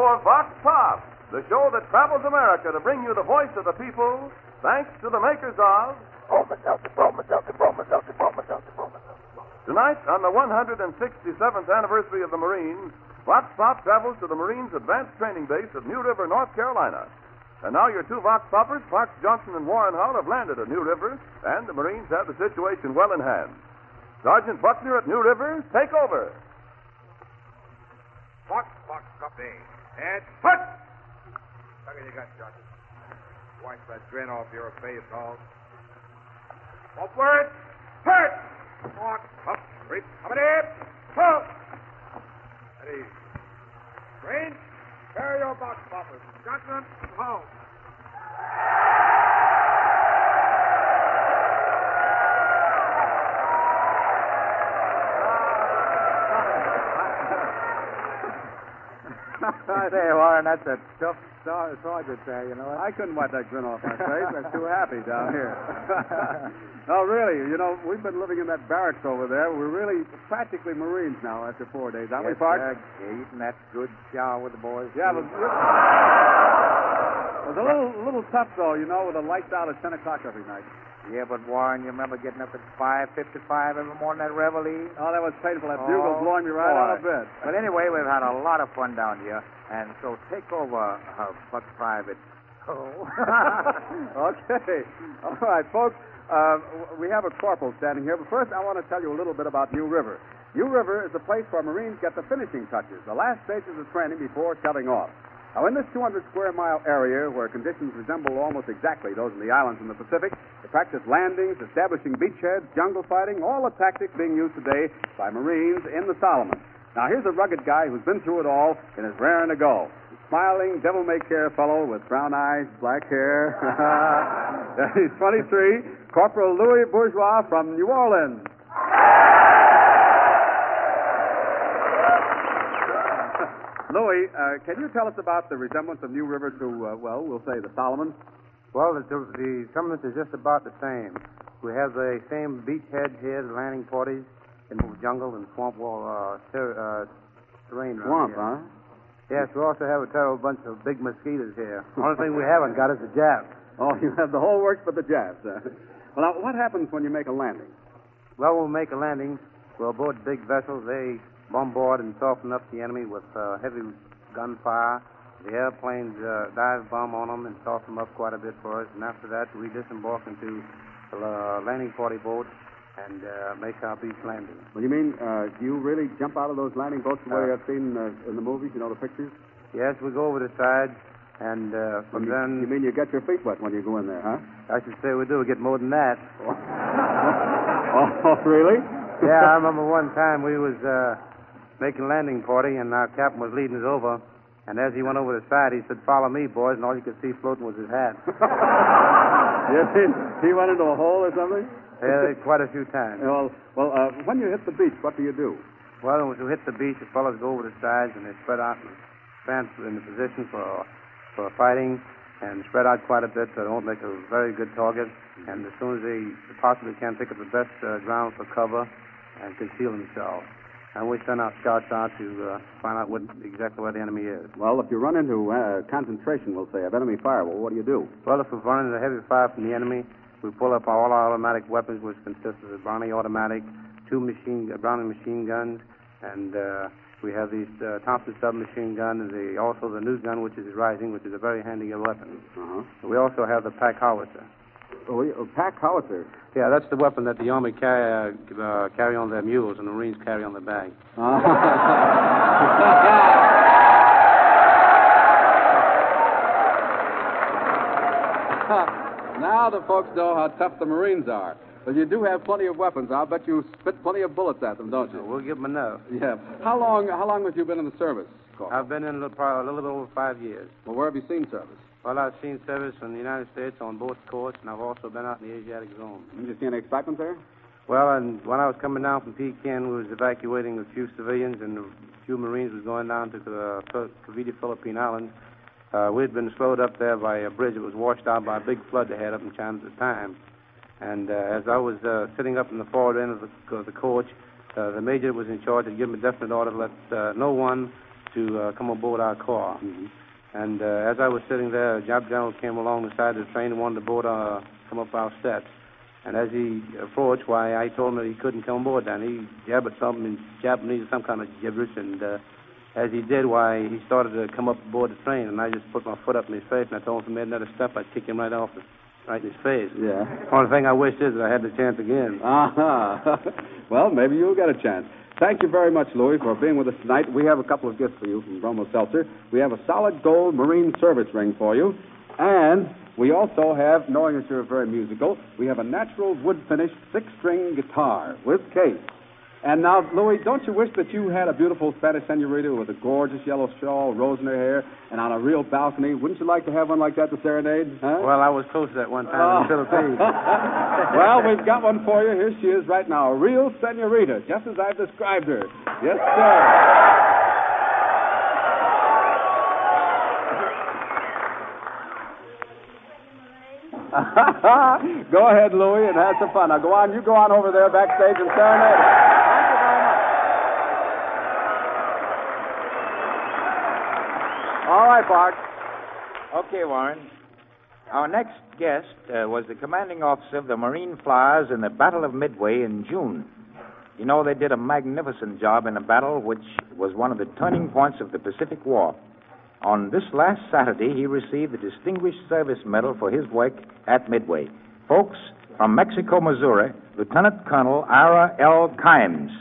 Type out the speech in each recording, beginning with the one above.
of Vox Pop, the show that travels America to bring you the voice of the people, thanks to the makers of... Tonight, on the 167th anniversary of the Marines, Vox Pop travels to the Marines' advanced training base at New River, North Carolina. And now your two Vox Poppers, Parks Johnson and Warren Hull, have landed at New River, and the Marines have the situation well in hand. Sergeant Buckner at New River, take over. Fox Company. And put! How you got, Johnson? Wipe that grin off your face, all. Upward! Hurt! Walk up, creep, up and in! Pull! Ready. Range, carry your box poppers. Johnson, home. Say, Warren, that's a tough sergeant there, you know. I couldn't wipe that grin off my face. I'm too happy down here. No, really, you know, we've been living in that barracks over there. We're really practically Marines now after 4 days, aren't we, Park? Yeah, eating that good chow with the boys. Yeah, but it was a little tough, though, you know, with the lights out at 10 o'clock every night. Yeah, but Warren, you remember getting up at 5:55 every morning at Reveille? Oh, that was painful. That bugle blowing me right out of bed. But anyway, we've had a lot of fun down here, and so take over, Buck Private. Oh. Okay. All right, folks. We have a corporal standing here, but first I want to tell you a little bit about New River. New River is the place where Marines get the finishing touches, the last stages of training before telling off. Now, in this 200-square-mile area where conditions resemble almost exactly those in the islands in the Pacific, they practice landings, establishing beachheads, jungle fighting, all the tactics being used today by Marines in the Solomons. Now, here's a rugged guy who's been through it all and is raring to go. Smiling, devil-may-care fellow with brown eyes, black hair. He's 23, Corporal Louis Bourgeois from New Orleans. Louis, can you tell us about the resemblance of New River to, we'll say the Solomons? Well, the resemblance is just about the same. We have the same beachhead here, the landing parties, in the jungle and swamp terrain. Swamp, huh? Yes, we also have a terrible bunch of big mosquitoes here. The only thing we haven't got is the jabs. Oh, you have the whole works but the jabs. Well, now, what happens when you make a landing? Well, when we make a landing, we'll board big vessels. They bombard and soften up the enemy with heavy gunfire. The airplanes dive bomb on them and soften them up quite a bit for us. And after that, we disembark into landing party boats and make our beach landing. Well, you mean, do you really jump out of those landing boats the way I've seen in the movies, you know, the pictures? Yes, we go over the side, and from then... You mean you get your feet wet when you go in there, huh? I should say we do. We get more than that. Oh, really? Yeah, I remember one time we was making landing party, and our captain was leading us over. And as he went over the side, he said, "Follow me, boys," and all you could see floating was his hat. Yes, he went into a hole or something? Yeah, quite a few times. Well, when you hit the beach, what do you do? Well, when we hit the beach, the fellows go over the sides, and they spread out and stand in the position for fighting, and spread out quite a bit so they won't make a very good target. And as soon as they possibly can, pick up the best ground for cover and conceal themselves. And we send out scouts out to find out exactly where the enemy is. Well, if you run into concentration, we'll say, of enemy fire, well, what do you do? Well, if we run into heavy fire from the enemy, we pull up all our automatic weapons, which consist of the Browning automatic, two Browning machine guns, and we have these Thompson submachine gun, and also the news gun, which is rising, which is a very handy weapon. Uh-huh. We also have the pack howitzer. Oh, pack howitzer? Yeah, that's the weapon that the Army carry on their mules and the Marines carry on their bags. Now the folks know how tough the Marines are. But you do have plenty of weapons. I'll bet you spit plenty of bullets at them, don't you? We'll give them enough. Yeah. How long have you been in the service, Corporal? I've been in probably a little bit over 5 years. Well, where have you seen service? Well, I've seen service in the United States on both coasts, and I've also been out in the Asiatic zone. Did you see any excitement there? Well, and when I was coming down from Pekin, we was evacuating a few civilians, and a few Marines was going down to the Cavite, Philippine Islands. We had been slowed up there by a bridge that was washed out by a big flood they had up in China at the time. And as I was sitting up in the forward end of the coach, the major that was in charge had given me a definite order to let no one to come aboard our car. Mm-hmm. And as I was sitting there, a Jap general came along the side of the train and wanted to come up our steps. And as he approached, why, I told him that he couldn't come aboard. And he jabbered something in Japanese, some kind of gibberish. And as he did, why, he started to come up aboard the train. And I just put my foot up in his face, and I told him if he made another step, I'd kick him right in his face. Yeah. Only thing I wish is that I had the chance again. Uh-huh. Well, maybe you'll get a chance. Thank you very much, Louis, for being with us tonight. We have a couple of gifts for you from Bromo Seltzer. We have a solid gold Marine service ring for you. And we also have, knowing that you're very musical, we have a natural wood-finished six-string guitar with case. And now, Louis, don't you wish that you had a beautiful Spanish senorita with a gorgeous yellow shawl, rose in her hair, and on a real balcony? Wouldn't you like to have one like that to serenade? Huh? Well, I was close to that one time in the Philippines. Well, we've got one for you. Here she is right now, a real senorita, just as I've described her. Yes, sir. Go ahead, Louis, and have some fun. Now, go on. You go on over there backstage and serenade her. All right, Bart. Okay, Warren. Our next guest was the commanding officer of the Marine Flyers in the Battle of Midway in June. You know, they did a magnificent job in a battle which was one of the turning points of the Pacific War. On this last Saturday, he received the Distinguished Service Medal for his work at Midway. Folks, from Mexico, Missouri, Lieutenant Colonel Ira L. Kimes.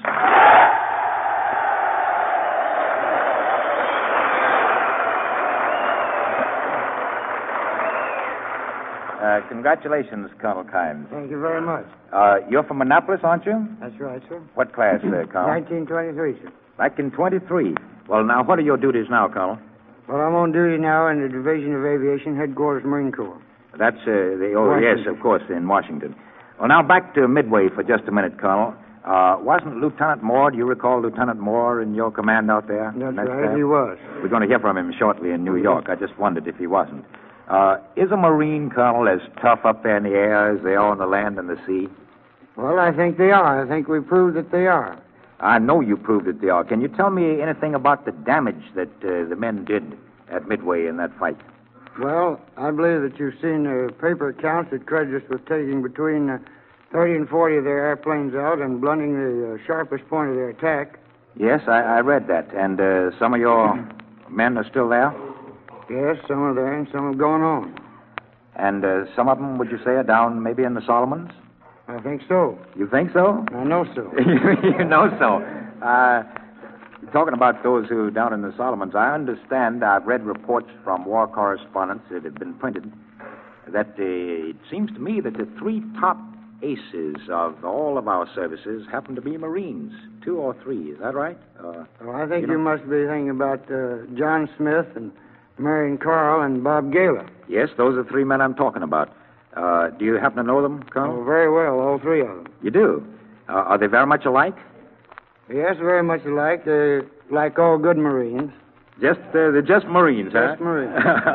Congratulations, Colonel Kimes. Thank you very much. You're from Annapolis, aren't you? That's right, sir. What class, Colonel? 1923, sir. Back in 23. Well, now, what are your duties now, Colonel? Well, I'm on duty now in the Division of Aviation, Headquarters, Marine Corps. That's, yes, of course, in Washington. Well, now, back to Midway for just a minute, Colonel. Wasn't Lieutenant Moore, do you recall Lieutenant Moore in your command out there? That's right, he was. We're going to hear from him shortly in New York. I just wondered if he wasn't. Is a Marine, Colonel, as tough up there in the air as they are on the land and the sea? Well, I think they are. I think we proved that they are. I know you proved that they are. Can you tell me anything about the damage that the men did at Midway in that fight? Well, I believe that you've seen the paper accounts that credit us with taking between 30 and 40 of their airplanes out and blunting the sharpest point of their attack. Yes, I read that. And some of your men are still there? Yes, some are there and some have gone on. And some of them, would you say, are down maybe in the Solomons? I think so. You think so? I know so. You know so. Talking about those who are down in the Solomons, I understand, I've read reports from war correspondents that have been printed, that it seems to me that the three top aces of all of our services happen to be Marines. 2 or 3, is that right? Well, I think you must be thinking about John Smith and Marion Carl and Bob Gala. Yes, those are 3 men I'm talking about. Do you happen to know them, Colonel? Oh, very well, all 3 of them. You do? Are they very much alike? Yes, very much alike. They're like all good Marines. They're just Marines, huh? Just Marines.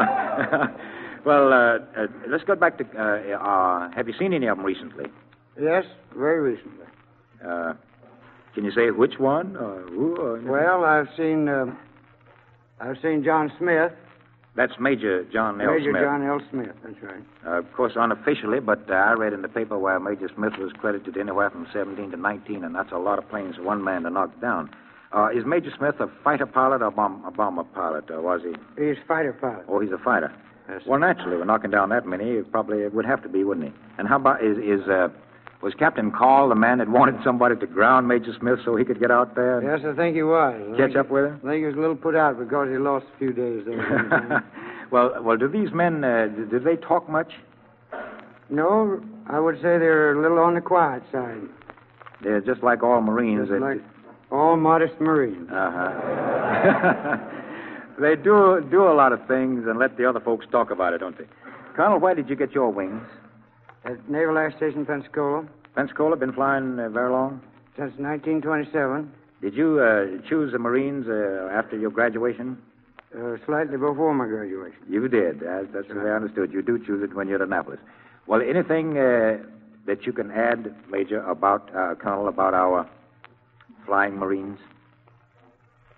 Well, let's go back to, have you seen any of them recently? Yes, very recently. Can you say which one or who? Or well, I've seen John Smith. That's Major John L. Smith. Major John L. Smith, that's right. Of course, unofficially, but I read in the paper where Major Smith was credited anywhere from 17 to 19, and that's a lot of planes for one man to knock down. Is Major Smith a fighter pilot or a bomber pilot, or was he? He's a fighter pilot. Oh, he's a fighter. Yes. Well, naturally, we're knocking down that many. It probably would have to be, wouldn't he? And how about, was Captain Call the man that wanted somebody to ground Major Smith so he could get out there? Yes, I think he was. Catch up with him? I think he was a little put out because he lost a few days there. Well, do these men, do they talk much? No, I would say they're a little on the quiet side. They're just like all Marines. Just like all modest Marines. Uh-huh. They do a lot of things and let the other folks talk about it, don't they? Colonel, where did you get your wings? At Naval Air Station, Pensacola. Pensacola, been flying very long? Since 1927. Did you choose the Marines after your graduation? Slightly before my graduation. You did. That's what I understood. You do choose it when you're at Annapolis. Well, anything that you can add, Major, about, Colonel, about our flying Marines?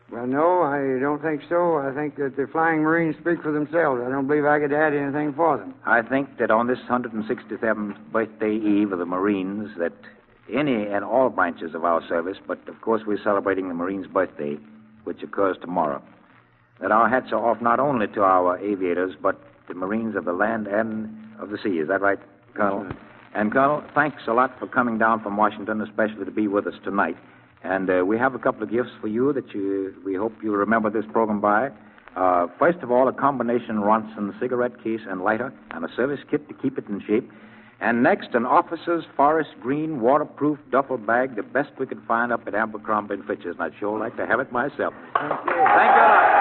Well, no, I don't think so. I think that the Flying Marines speak for themselves. I don't believe I could add anything for them. I think that on this 167th birthday eve of the Marines, that any and all branches of our service, but of course we're celebrating the Marines' birthday, which occurs tomorrow, that our hats are off not only to our aviators, but the Marines of the land and of the sea. Is that right, Colonel? That's right. And, Colonel, thanks a lot for coming down from Washington, especially to be with us tonight. And we have a couple of gifts for you that we hope you'll remember this program by. First of all, a combination Ronson cigarette case and lighter and a service kit to keep it in shape. And next, an officer's forest green waterproof duffel bag, the best we could find up at Abercrombie & Fitch's. And I'd sure like to have it myself. Thank you. Thank you a lot.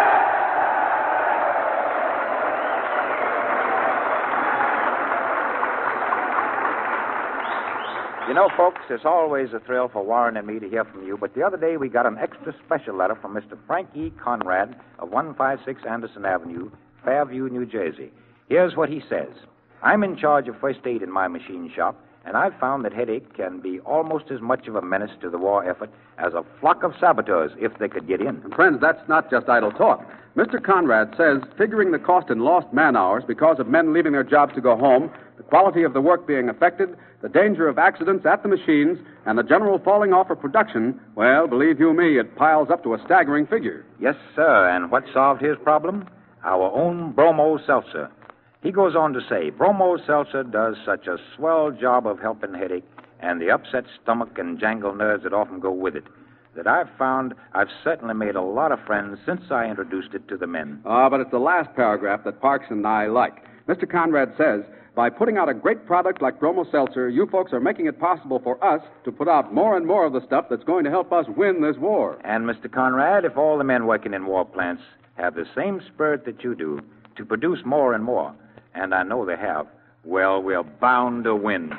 You know, folks, it's always a thrill for Warren and me to hear from you, but the other day we got an extra special letter from Mr. Frank E. Conrad of 156 Anderson Avenue, Fairview, New Jersey. Here's what he says. I'm in charge of first aid in my machine shop, and I've found that headache can be almost as much of a menace to the war effort as a flock of saboteurs if they could get in. And friends, that's not just idle talk. Mr. Conrad says figuring the cost in lost man-hours because of men leaving their jobs to go home, the quality of the work being affected, the danger of accidents at the machines, and the general falling off of production, well, believe you me, it piles up to a staggering figure. Yes, sir, and what solved his problem? Our own Bromo Seltzer. He goes on to say, Bromo Seltzer does such a swell job of helping headache and the upset stomach and jangle nerves that often go with it, that I've found I've certainly made a lot of friends since I introduced it to the men. But it's the last paragraph that Parks and I like. Mr. Conrad says, by putting out a great product like Bromo Seltzer, you folks are making it possible for us to put out more and more of the stuff that's going to help us win this war. And, Mr. Conrad, if all the men working in war plants have the same spirit that you do to produce more and more, and I know they have, well, we're bound to win.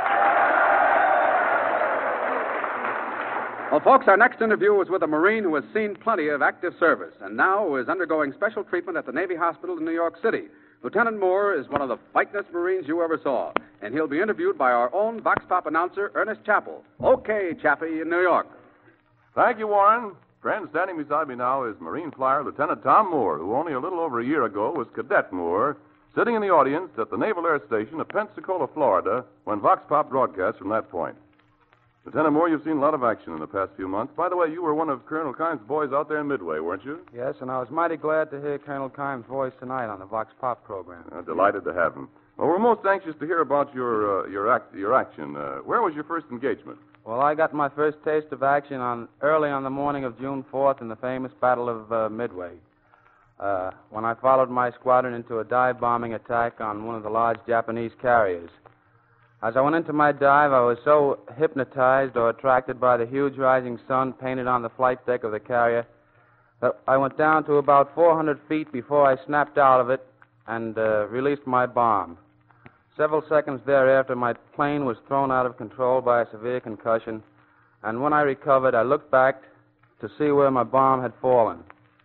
Well, folks, our next interview was with a Marine who has seen plenty of active service and now is undergoing special treatment at the Navy Hospital in New York City. Lieutenant Moore is one of the fightingest Marines you ever saw, and he'll be interviewed by our own Vox Pop announcer, Ernest Chappell. Okay, Chappie, in New York. Thank you, Warren. Friend, standing beside me now is Marine Flyer Lieutenant Tom Moore, who only a little over a year ago was Cadet Moore, sitting in the audience at the Naval Air Station of Pensacola, Florida, when Vox Pop broadcast from that point. Lieutenant Moore, you've seen a lot of action in the past few months. By the way, you were one of Colonel Kimes' boys out there in Midway, weren't you? Yes, and I was mighty glad to hear Colonel Kimes' voice tonight on the Vox Pop program. Delighted to have him. Well, we're most anxious to hear about your action. Where was your first engagement? Well, I got my first taste of action early on the morning of June 4th in the famous Battle of Midway, when I followed my squadron into a dive-bombing attack on one of the large Japanese carriers. As I went into my dive, I was so hypnotized or attracted by the huge rising sun painted on the flight deck of the carrier that I went down to about 400 feet before I snapped out of it and released my bomb. Several seconds thereafter, my plane was thrown out of control by a severe concussion, and when I recovered, I looked back to see where my bomb had fallen.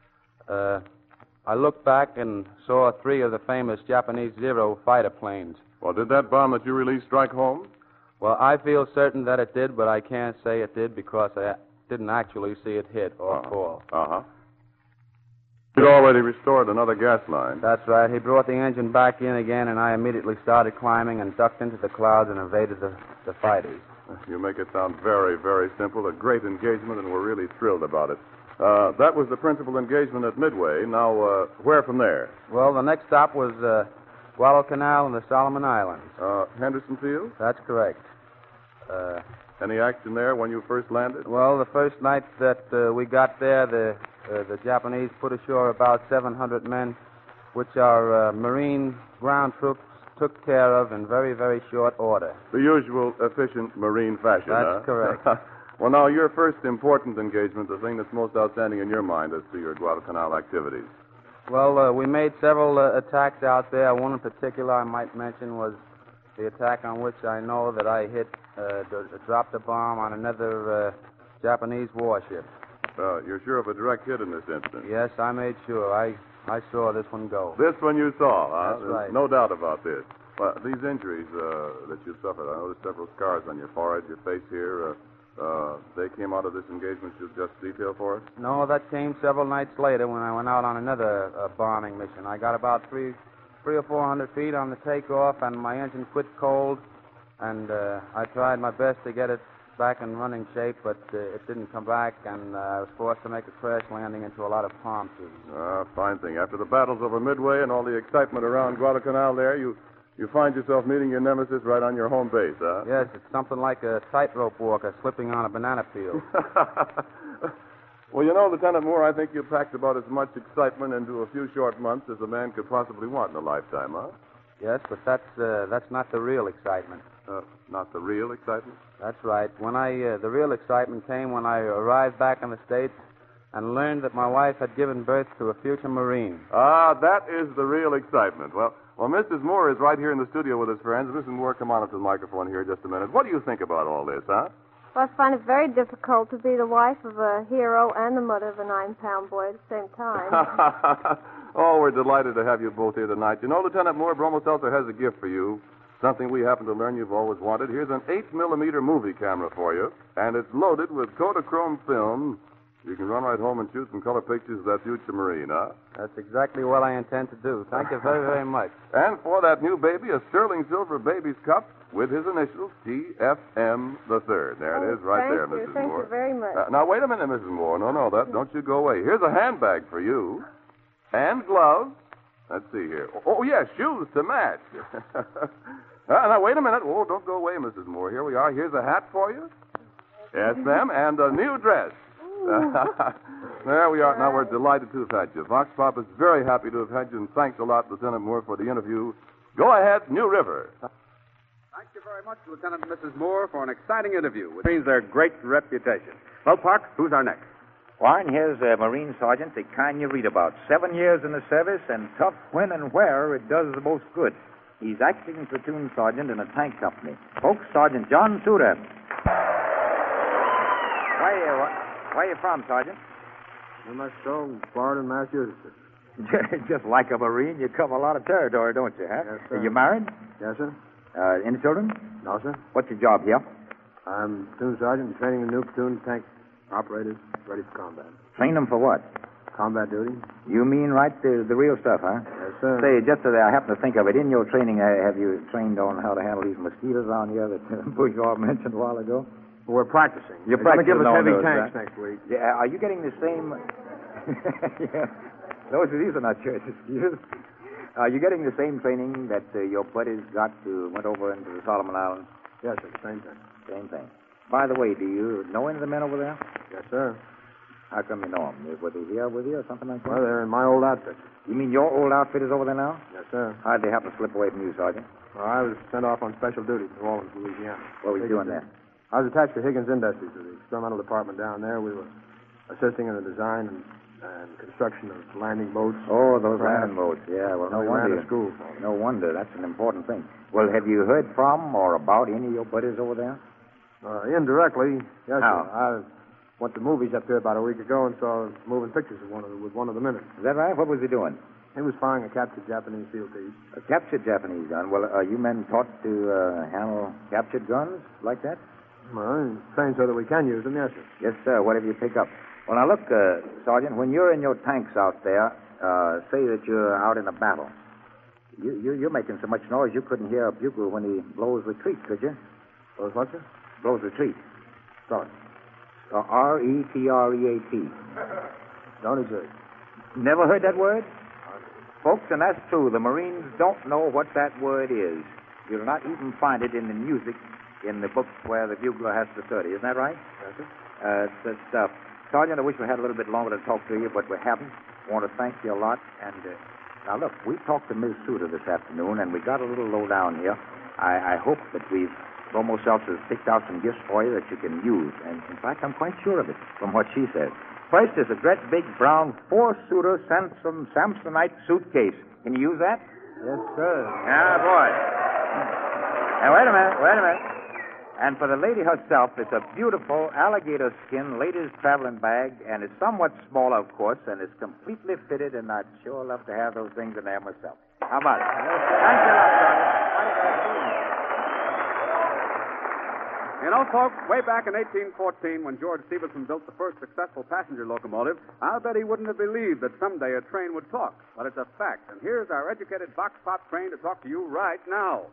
I looked back and saw 3 of the famous Japanese Zero fighter planes. Well, did that bomb that you released strike home? Well, I feel certain that it did, but I can't say it did because I didn't actually see it hit or fall. Uh-huh. You'd already restored another gas line. That's right. He brought the engine back in again, and I immediately started climbing and ducked into the clouds and evaded the fighters. You make it sound very, very simple. A great engagement, and we're really thrilled about it. That was the principal engagement at Midway. Now, where from there? Well, the next stop was Guadalcanal and the Solomon Islands. Henderson Field? That's correct. Any action there when you first landed? Well, the first night that we got there, the Japanese put ashore about 700 men, which our Marine ground troops took care of in very, very short order. The usual efficient Marine fashion, That's correct. Well, now, your first important engagement, the thing that's most outstanding in your mind as to your Guadalcanal activities. Well, we made several attacks out there. One in particular I might mention was the attack on which I know that I dropped a bomb on another Japanese warship. You're sure of a direct hit in this instance? Yes, I made sure. I saw this one go. This one you saw, huh? That's right. There's no doubt about this. Well, these injuries that you suffered, I noticed several scars on your forehead, your face here. They came out of this engagement you just detailed for us? No, that came several nights later when I went out on another bombing mission. I got about 300 or 400 feet on the takeoff, and my engine quit cold, and I tried my best to get it back in running shape, but it didn't come back, and I was forced to make a crash landing into a lot of palm trees. Fine thing. After the battles over Midway and all the excitement around Guadalcanal there, you find yourself meeting your nemesis right on your home base, huh? Yes, it's something like a tightrope walker slipping on a banana peel. Well, Lieutenant Moore, I think you packed about as much excitement into a few short months as a man could possibly want in a lifetime, huh? Yes, but that's not the real excitement. Not the real excitement? That's right. The real excitement came when I arrived back in the States and learned that my wife had given birth to a future Marine. That is the real excitement. Well, Mrs. Moore is right here in the studio with us, friends. Mrs. Moore, come on up to the microphone here just a minute. What do you think about all this, huh? Well, I find it very difficult to be the wife of a hero and the mother of a 9-pound boy at the same time. Oh, we're delighted to have you both here tonight. Lieutenant Moore, Bromo-Seltzer has a gift for you. Something we happen to learn you've always wanted. Here's an 8mm movie camera for you, and it's loaded with Kodachrome film. You can run right home and shoot some color pictures of that future Marine, huh? That's exactly what I intend to do. Thank you very, very much. And for that new baby, a sterling silver baby's cup with his initials, TFM III. There it is, right there, Mrs. Moore. Thank you very much. Now, wait a minute, Mrs. Moore. No, don't you go away. Here's a handbag for you, and gloves. Let's see here. Oh, yes, shoes to match. Now, wait a minute. Oh, don't go away, Mrs. Moore. Here we are. Here's a hat for you. Yes, ma'am, and a new dress. There we are. Now, we're delighted to have had you. Vox Pop is very happy to have had you, and thanks a lot, Lieutenant Moore, for the interview. Go ahead, New River. Thank you very much, Lieutenant and Mrs. Moore, for an exciting interview, which means their great reputation. Well, Park, who's our next? Warren, here's a Marine Sergeant, the kind you read about. 7 years in the service, and tough when and where it does the most good. He's acting platoon sergeant in a tank company. Folks, Sergeant John Suter. Where are you from, Sergeant? New Mexico, Florida, and Massachusetts. Just like a Marine, you cover a lot of territory, don't you, huh? Yes, sir. Are you married? Yes, sir. Any children? No, sir. What's your job here? I'm platoon sergeant training the new platoon tank operators ready for combat. Train them for what? Combat duty. You mean right the real stuff, huh? Yes, sir. Say, just so that I happen to think of it, in your training, have you trained on how to handle these mosquitoes on here that Bourgeois mentioned a while ago? We're practicing. You're They're going to give us practicing heavy on those, tanks huh? next week. Yeah, are you getting the same... Yeah. These are not church mosquitoes. Are you getting the same training that your buddies went over into the Solomon Islands? Yes, sir. Same thing. Same thing. By the way, do you know any of the men over there? Yes, sir. How come you know them? Were they here with you or something like that? Well, they're in my old outfit. You mean your old outfit is over there now? Yes, sir. How'd they happen to slip away from you, Sergeant? Well, I was sent off on special duty to New Orleans, Louisiana. What were you doing there? I was attached to Higgins Industries, the experimental department down there. We were assisting in the design and construction of landing boats. Oh, those landing boats. Yeah, well, no we ran wonder. a school. No wonder. That's an important thing. Well, have you heard from or about any of your buddies over there? Indirectly, yes, How? sir. I went to movies up here about a week ago and saw moving pictures of one of the men. Is that right? What was he doing? He was firing a captured Japanese field piece. A captured Japanese gun. Well, are you men taught to handle captured guns like that? Well, trained so that we can use them, yes, sir. Yes, sir. Whatever you pick up. Well, now, look, Sergeant, when you're in your tanks out there, say that you're out in a battle. You're making so much noise you couldn't hear a bugle when he blows retreat, could you? Blows what, sir? Blows retreat. Sorry. R-E-T-R-E-A-T. Don't exist. Never heard that word? Folks, and that's true. The Marines don't know what that word is. You'll not even find it in the music in the book where the bugler has to study. Isn't that right? Yes, sir. Sergeant, I wish we had a little bit longer to talk to you, but we haven't. I want to thank you a lot. And now, look, we talked to Ms. Suter this afternoon, and we got a little low down here. I hope that we've almost picked out some gifts for you that you can use. And, in fact, I'm quite sure of it from what she said. First is a great big brown 4-suiter Samsonite suitcase. Can you use that? Yes, sir. Ah, boy. Now, wait a minute. And for the lady herself, it's a beautiful alligator skin ladies' traveling bag, and it's somewhat smaller, of course, and it's completely fitted, and I'd sure love to have those things in there myself. How about it? Thanks a lot, Sergeant. You know, folks, way back in 1814, when George Stephenson built the first successful passenger locomotive, I'll bet he wouldn't have believed that someday a train would talk. But it's a fact. And here's our educated Vox Pop train to talk to you right now.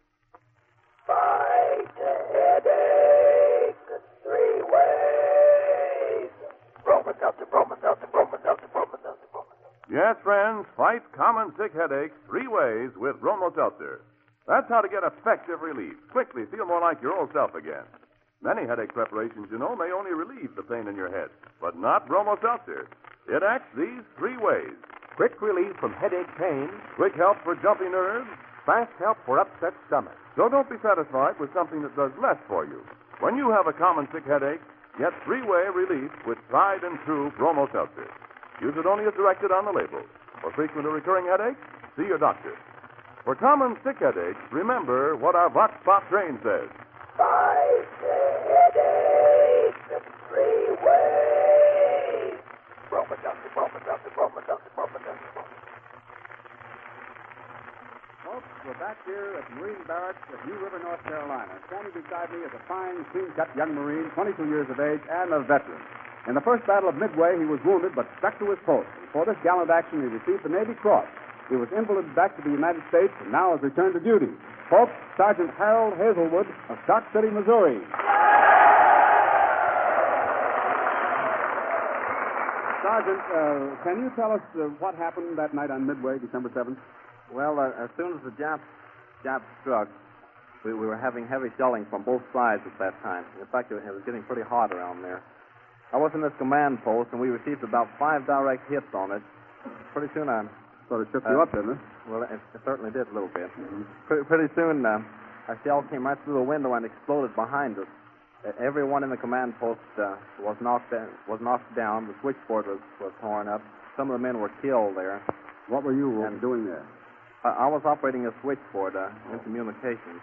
Fight headache 3 ways. Bromoseltzer, Bromoseltzer, Bromoseltzer, Bromoseltzer, Bromoseltzer. Yes, friends, fight common sick headaches 3 ways with Bromoseltzer. That's how to get effective relief. Quickly feel more like your old self again. Many headache preparations, you know, may only relieve the pain in your head, but not Bromoseltzer. It acts these 3 ways. Quick relief from headache pain. Quick help for jumpy nerves. Fast help for upset stomach. So don't be satisfied with something that does less for you. When you have a common sick headache, get 3-way relief with tried and true Bromoseltzer. Use it only as directed on the label. For frequent or recurring headaches, see your doctor. For common sick headaches, remember what our Vox Pop train says. Fight headache 3 ways. Bromoseltzer, Bromoseltzer, Bromoseltzer, Bromoseltzer. Folks, we're back here at the Marine Barracks at New River, North Carolina. Standing beside me is a fine, clean-cut young Marine, 22 years of age, and a veteran. In the first battle of Midway, he was wounded but stuck to his post. And for this gallant action, he received the Navy Cross. He was invalided back to the United States and now has returned to duty. Folks, Sergeant Harold Hazelwood of Stock City, Missouri. Sergeant, can you tell us what happened that night on Midway, December 7th? Well, as soon as the Japs struck, we were having heavy shelling from both sides at that time. In fact, it was getting pretty hot around there. I was in this command post, and we received about 5 direct hits on it. Pretty soon, So it shook you up, didn't it? well, it certainly did a little bit. Pretty soon, a shell came right through the window and exploded behind us. Everyone in the command post was knocked down. The switchboard was torn up. Some of the men were killed there. What were you doing there? I was operating a switchboard in communications.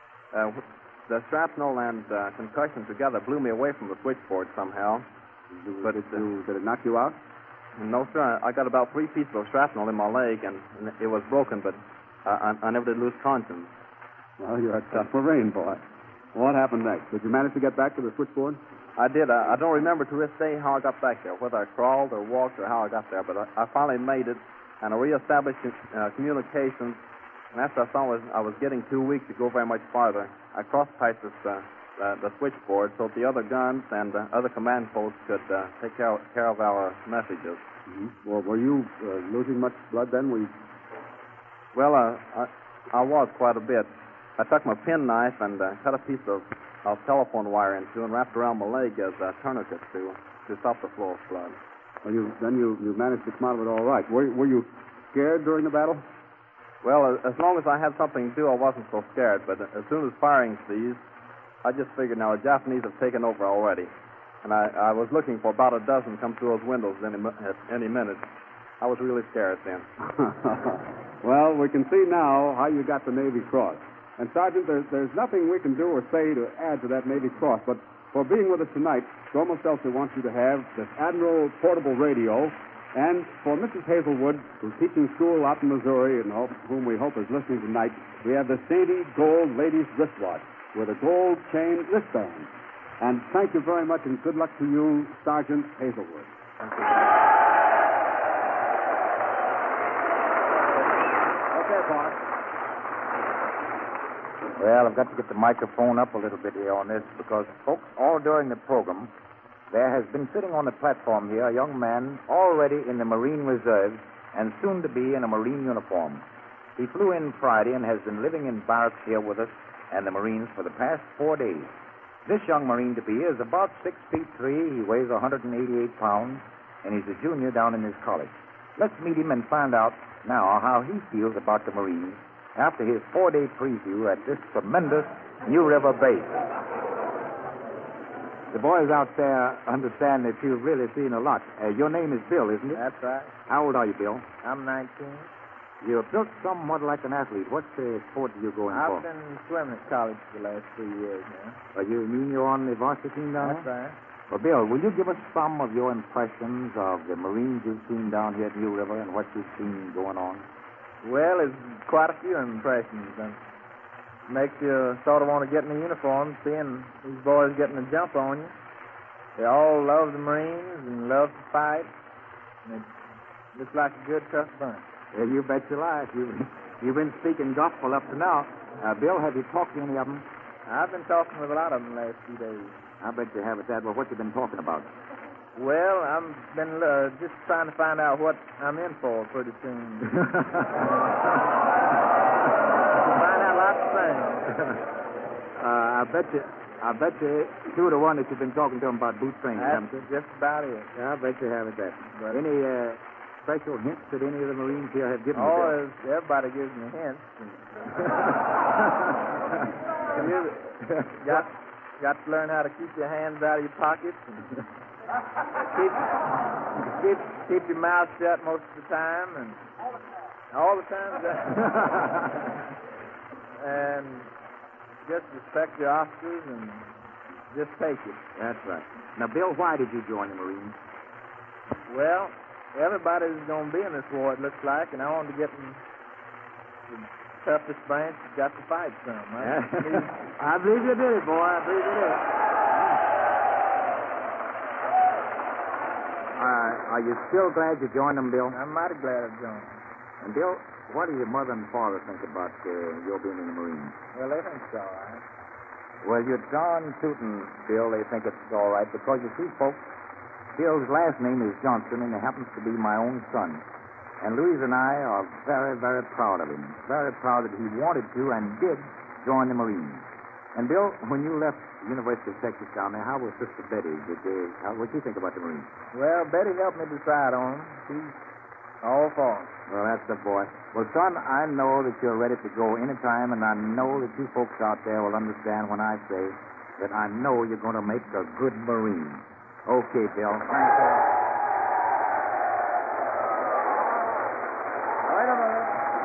The shrapnel and concussion together blew me away from the switchboard somehow. Did it knock you out? No, sir. I got about 3 pieces of shrapnel in my leg, and it was broken, but I never did lose conscience. Well, you're a tough Marine, boy. What happened next? Did you manage to get back to the switchboard? I did. I don't remember to this day how I got back there, whether I crawled or walked or how I got there, but I finally made it, and I reestablished communications. And after I saw I was getting too weak to go very much farther, I cross-piped the switchboard so that the other guns and other command posts could take care of our messages. Mm-hmm. Well, were you losing much blood then? Well, I was quite a bit. I took my penknife and cut a piece of telephone wire into and wrapped around my leg as a tourniquet to stop the flow of blood. Well, you managed to come out of it all right. Were you scared during the battle? Well, as long as I had something to do, I wasn't so scared. But as soon as firing ceased, I just figured now the Japanese have taken over already. And I was looking for about a dozen come through those windows at any minute. I was really scared then. Well, we can see now how you got the Navy Cross. And, Sergeant, there's nothing we can do or say to add to that Navy Cross. But for being with us tonight, Bromoseltzer wants you to have this Admiral portable radio. And for Mrs. Hazelwood, who's teaching school out in Missouri and whom we hope is listening tonight, we have the Sadie Gold Ladies Wristwatch with a gold chain wristband. And thank you very much and good luck to you, Sergeant Hazelwood. Thank you. Okay, Park. Well, I've got to get the microphone up a little bit here on this because, folks, all during the program, there has been sitting on the platform here a young man already in the Marine Reserve and soon to be in a Marine uniform. He flew in Friday and has been living in barracks here with us and the Marines for the past 4 days. This young Marine to be is about 6 feet 3. He weighs 188 pounds, and he's a junior down in his college. Let's meet him and find out now how he feels about the Marines after his 4-day preview at this tremendous New River base. The boys out there understand that you've really seen a lot. Your name is Bill, isn't it? That's right. How old are you, Bill? I'm 19. You're built somewhat like an athlete. What sport are you going for? I've been swimming at college for the last 3 years now. You mean you're on the varsity team down That's there? right. Well, Bill, will you give us some of your impressions of the Marines you've seen down here at New River and what you've seen going on? Well, it's quite a few impressions. Makes you sort of want to get in the uniform, seeing these boys getting a jump on you. They all love the Marines and love to fight. And it looks like a good, tough bunch. Yeah, you bet your life. You've been speaking gospel up to now. Bill, have you talked to any of them? I've been talking with a lot of them the last few days. I bet you have at that. Well, what you been talking about? Well, I've been just trying to find out what I'm in for pretty soon. Find out lots of things. I bet you 2 to 1 that you've been talking to them about boot training, haven't you? That's just about it. Yeah, I bet you have at that. But any special hints that any of the Marines here have given you? Oh, everybody gives me hints. You got to learn how to keep your hands out of your pockets and keep your mouth shut most of the time and all the time. And just respect your officers and just take it. That's right. Now, Bill, why did you join the Marines? Well, everybody's going to be in this war, it looks like, and I wanted to get in the toughest branch that's got to fight some. I believe you did it, boy. I believe you did it. Are you still glad you joined them, Bill? I'm mighty glad I joined. And, Bill, what do your mother and father think about your being in the Marines? Well, they think it's all right. Well, you're darn tootin', Bill. They think it's all right because, you see, folks, Bill's last name is Johnson, and he happens to be my own son. And Louise and I are very, very proud of him. Very proud that he wanted to and did join the Marines. And, Bill, when you left the University of Texas down there, how was Sister Betty? What did you think about the Marines? Well, Betty helped me decide on them. She's all for them. Well, that's the boy. Well, son, I know that you're ready to go anytime, and I know that you folks out there will understand when I say that I know you're going to make a good Marine. Okay, Bill. Thanks, sir. Wait a minute.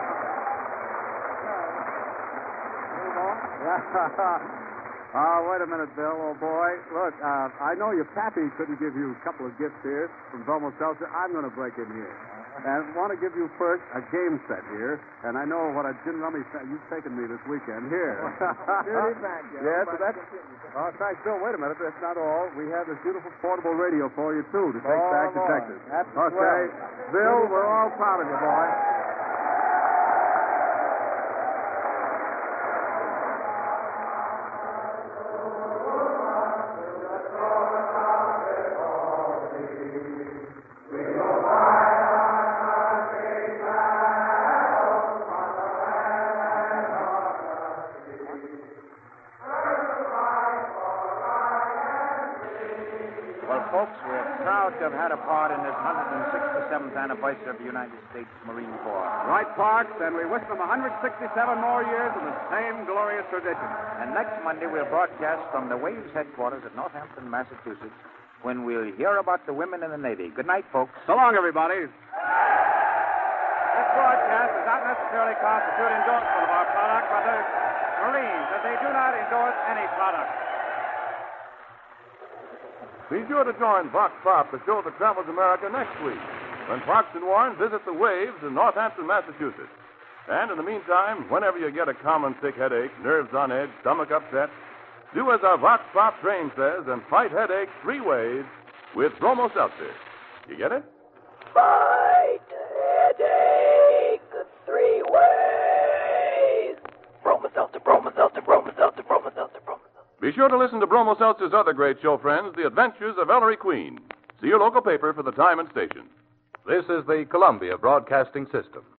Wait a minute, Bill, old boy. Look, I know your pappy couldn't give you a couple of gifts here from Bromo Seltzer. I'm going to break in here. And want to give you first a game set here. And I know what a gin rummy you've taken me this weekend. Here. Yes, so that's... Oh, thanks, Bill. Wait a minute. That's not all. We have this beautiful portable radio for you, too, to take back to Texas. That's okay. Swell. Bill, we're all proud of you, boy. Folks, we're proud to have had a part in this 167th anniversary of the United States Marine Corps. Right, Parks, and we wish them 167 more years of the same glorious tradition. And next Monday, we'll broadcast from the Waves headquarters at Northampton, Massachusetts, when we'll hear about the women in the Navy. Good night, folks. So long, everybody. This broadcast does not necessarily constitute endorsement of our product by the Marines, as they do not endorse any product. Be sure to join Vox Pop, the show that travels America, next week, when Parks and Warren visit the Waves in Northampton, Massachusetts. And in the meantime, whenever you get a common sick headache, nerves on edge, stomach upset, do as our Vox Pop train says and fight headaches 3 ways with Bromo Seltzer. You get it? Fight headache 3 ways. Bromo Seltzer, Bromo Seltzer, Bromo Seltzer, Bromo Seltzer, Bromo Seltzer. Be sure to listen to Bromo Seltzer's other great show friends, The Adventures of Ellery Queen. See your local paper for the time and station. This is the Columbia Broadcasting System.